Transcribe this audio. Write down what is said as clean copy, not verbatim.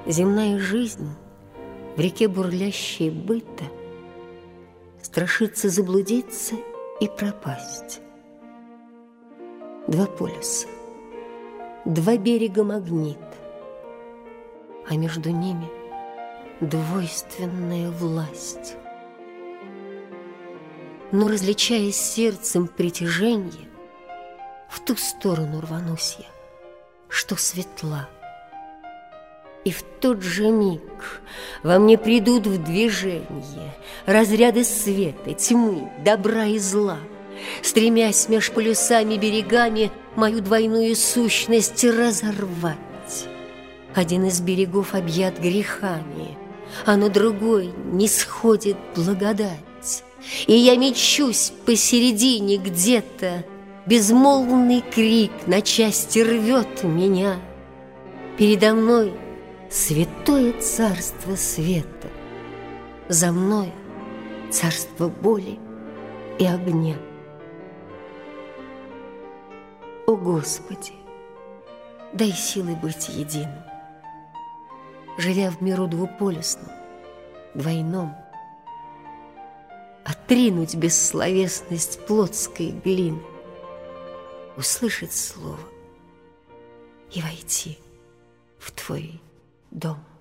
Земная жизнь в реке бурлящей быта страшится заблудиться и пропасть. Два полюса, два берега магнит, а между ними двойственная власть. Но, различая сердцем притяженье, в ту сторону рванусь я, что светла. И в тот же миг во мне придут в движение разряды света, тьмы, добра и зла, стремясь меж полюсами берегами мою двойную сущность разорвать. Один из берегов объят грехами, а на другой не сходит благодать. И я мечусь посередине где-то, безмолвный крик на части рвет меня. Передо мной святое царство света, за мною царство боли и огня. О Господи, дай силы быть единым, живя в миру двуполюсном, двойном, отринуть бессловесность плотской глины, услышать слово и войти в Твой дом.